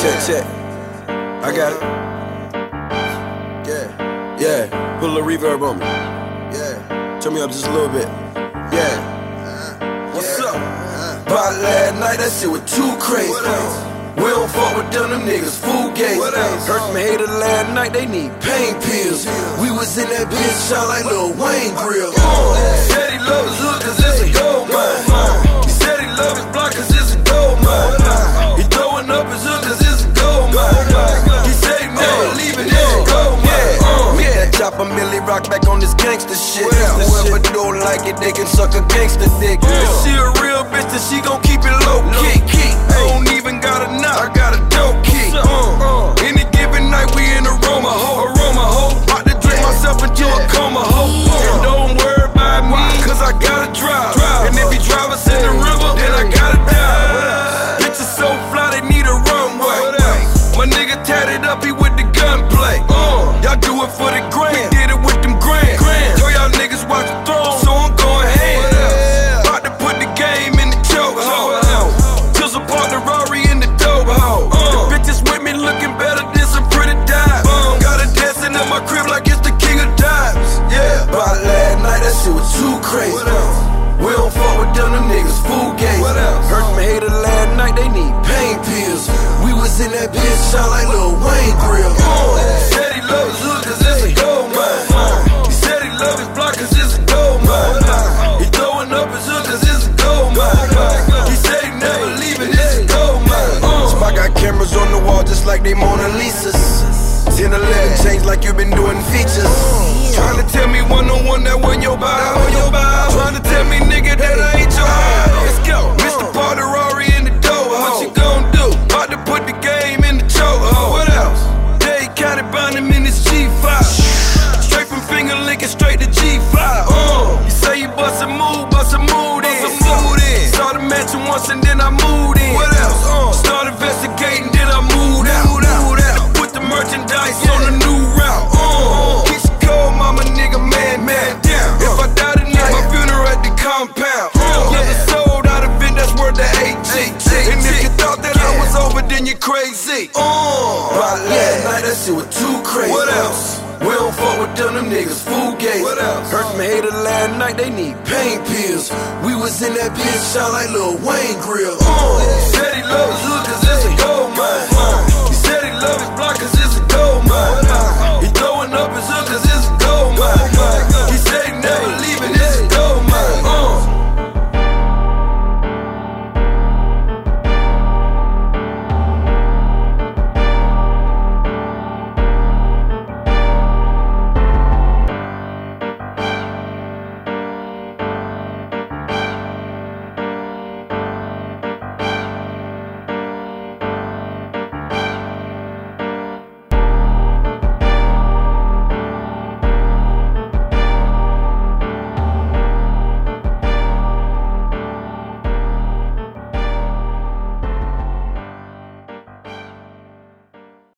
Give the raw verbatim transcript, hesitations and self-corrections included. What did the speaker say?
Check, check. I got it. Yeah, yeah. Put a little reverb on me. Yeah. Turn me up just a little bit. Yeah. What's up? About last night, that shit was too crazy. We don't fuck with them, them niggas fool gates. Hurt them haters last night, they need pain pills. We was in that bitch shot like Lil Wayne grill. Said he love his hood cause it's a gold mine. He said he love his block cause it's a gold mine. He throwing up his hood cause it's a gold mine. He said he never leaving, it's a gold mine. Make that chopper Millie rock back on this gangster shit. Whoever don't like it, they can suck a gangster dick. If she a real bitch, then she gon' keep it low key. I don't even got a knock, I got a dope key. Uh, any given night we in aroma ho, aroma ho. About to drink myself into a coma ho. And don't worry about me, cause I gotta drive. And if he drive us in the river, then I gotta die. Bitches so fly, they need a runway. My nigga tatted up, he with the gunplay. Y'all do it for the grand, we did it with them grand. Yo, y'all niggas watch the throne, so I'm going ham. About to put the game in the chokehold. Just a partner Rari in the dope hole. The bitches with me looking better than some pretty dimes. Got her dancing in my crib like it's the king of dimes. Yeah, about last night that shit was too crazy. We don't fuck with them, them niggas fool gates. Hurt them haters last night, they need pain pills. We was in that bitch shot like Lil Wayne grill. Said he love his hood cause it's a gold mine. He said he love his block cause it's a gold mine. He throwing up his hood cause it's a gold mine. He said he never leaving, it's a gold mine. So I got cameras on the wall just like they Mona Lisas. ten eleven change like you been doing features. Trying to tell me one on one that when your vibe, on your vibe. Trying to tell me nigga that I ain't your high. Let's go, Mister Porter Rari in the dough. What you gon' do? About to put the game in the chokehold. What else? They counted bound him in his G five. Straight from finger licking straight to G five. Uh, you say you bust a move, bust a mood in. Saw the mansion once and then I moved in. What else? Uh, Start investigating, then I moved out. Moved out. Put the merchandise on the new route. Uh, Keep it cold, mama nigga, man, man down. If I die tonight, my funeral at the compound. Never sold out of it, that's worth the eight G. And if you thought that I was over, then you're crazy. Uh, About last night, that shit was too crazy. What else? We don't fuck with them, them niggas fool gates. Hurt them haters last night, they need pain pills. We was in that bitch shot like Lil Wayne grill. Uh, Said he love his hood cause